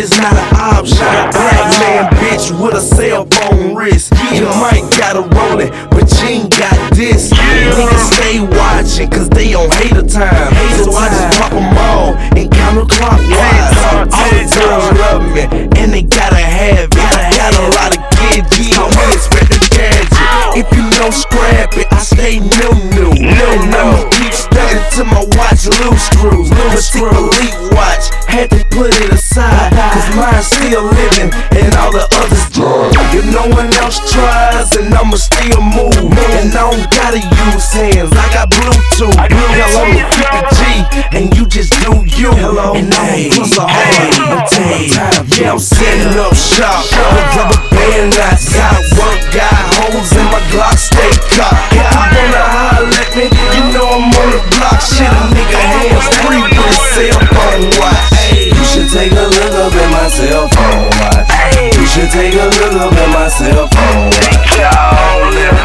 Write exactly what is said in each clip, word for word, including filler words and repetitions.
is not an option. Black man, bitch, with a cell phone wrist. You might got a rollin', but you ain't got this. Niggas stay watching, cause they on hater time. So I just pop them all and counterclockwise. All the girls love me, and they gotta have it. Got a lot of kids, I won't expect a gadget. If you know scrap it, I stay new, new. And I'ma keep studying till my watch loose screws. Mystique Elite watch, had to put it aside, cause mine's still living and all the others died. If no one else tries, then I'ma still move. And I don't gotta use hands, I got Bluetooth. Hell, I'ma keep it G, and you just do you. Hello, and I'ma plus a hard until my time. Yeah, I'm setting up shop with rubber band knots. Got work, got holes in my Glock, stay cocked. If you wanna holler at me, you know I'm on the block. Shit, a nigga hands free with his cell phone watch. You should take a look up at my cell phone watch. You should take a look up at my cell phone watch.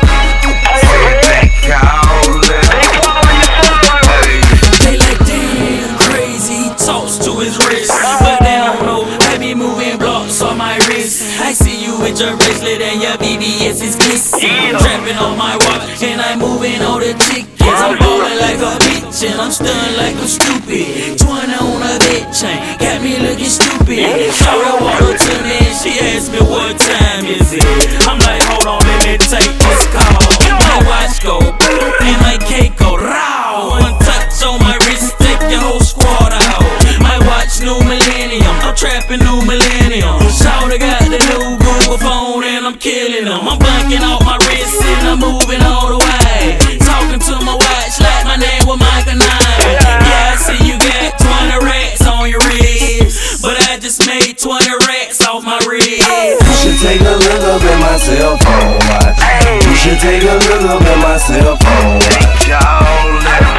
They like, damn, crazy, talks to his wrist, but they don't know I be moving blocks on my wrist. I see you with your bracelet and your B B S is kissing. I'm trapping on my watch and I'm moving all the chickens. I'm ballin' like a bitch and I'm stunned like I'm stupid. twenty on a bed chain, got me looking stupid. Shawty walked up to me and she asked me what time is it. I'm like, hold on, let me take this call. My watch go and my cake go raw. One touch on my wrist, take your whole squad out. My watch new millennium, I'm trapping new millennium. Shawty got the new Google phone and I'm killing them. I'm blanking out my wrist and I'm moving all the way. Talking to my watch like my name was Michael Knight. Yeah, I see you got twenty racks on your wrist, but I just made twenty racks off my wrist. You should take a look up at my cell phone watch. You should take a look up at my cell phone watch.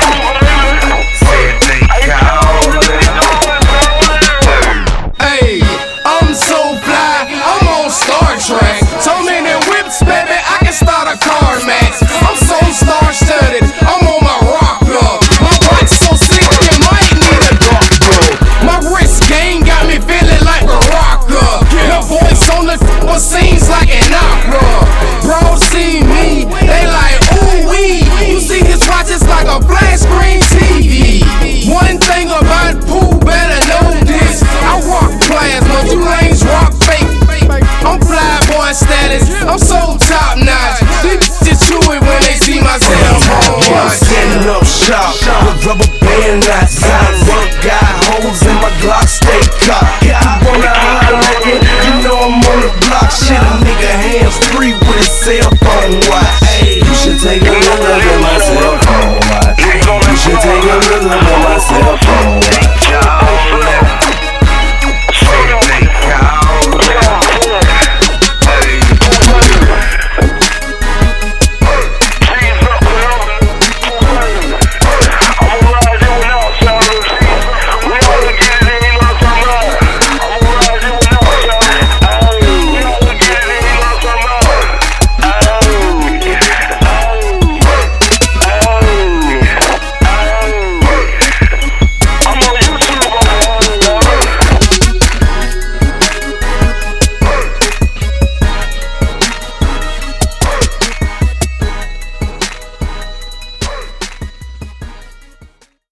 Hey, I'm so fly, I'm on Star Trek. So many whips, baby, I can start a car match. I'm so star-studded, I'm on my rock up. My watch so sick, you might need a doctor. My wrist game got me feeling like a rocker. My voice on the f***ing scenes like an opera. Bros see me, they like, ooh wee. You see his watch, it's like a flat screen T V. One thing about Pooh, better know this. I rock class, but you lanes rock fake. I'm fly boy status, I'm so top notch. These bitches chew it when they see my cell phone I'm watch. setting up shop with rubber band knots. Got work, got holes in my Glock, stay cocked. If you wanna holler at me, you know I'm on the block. Shit, a nigga hands free with his cell phone watch.